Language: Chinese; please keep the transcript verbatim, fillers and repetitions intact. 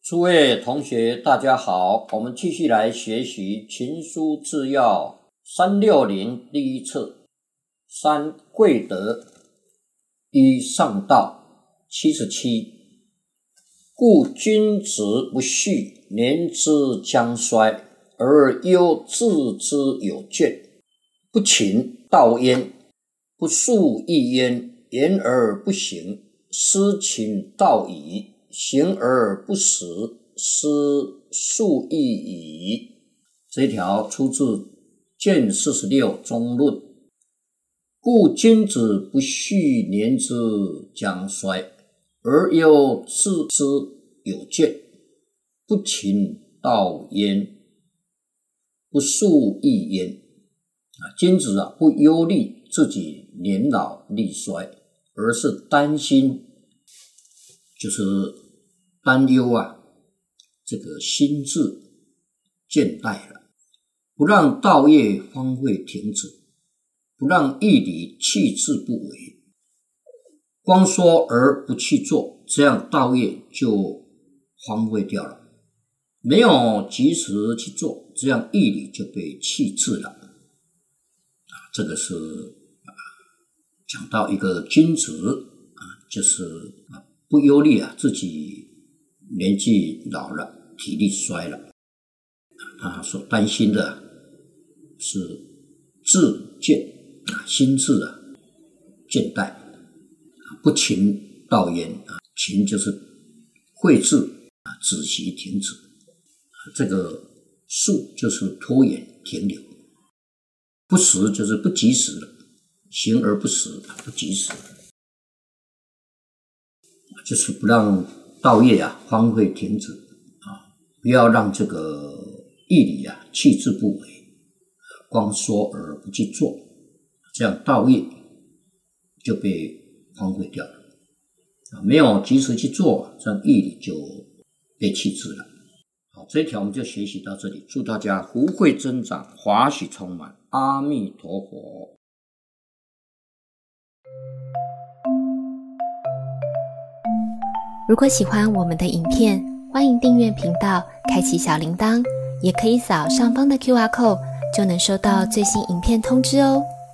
诸位同学大家好，我们继续来学习情书治要三六零第一册，三贵德，一上道。七十七，故君子不恤年之将衰，而忧自之有倦，不勤道焉，不述义焉，言而不行，思勤道矣，行而不实，思述义矣。这一条出自卷四十六中论。故君子不恤年之将衰，而忧自之有倦，不勤道焉，不述义焉。君子啊，不忧虑自己年老力衰，而是担心，就是担忧啊，这个心智倦怠了，不让道业荒废停止，不让义理弃之不为，光说而不去做，这样道业就荒废掉了。没有及时去做，这样义理就被弃置了。啊，这个是啊，讲到一个君子啊，就是啊不忧虑啊自己年纪老了，体力衰了，他所担心的是志倦啊，心智啊倦怠，不勤道焉啊，勤就是废置啊，止息停止，这个述就是拖延停留，不实就是不及时了，行而不实，不及时，就是不让道业啊荒废停止啊，不要让这个义理啊弃之不为，光说而不去做，这样道业就被荒废掉了。没有及时去做，这样义理就被弃置了。好，这一条我们就学习到这里，祝大家福慧增长，华喜充满，阿弥陀佛。 如果喜欢我们的影片，欢迎订阅频道，开启小铃铛，也可以扫上方的 Q R code， 就能收到最新影片通知哦。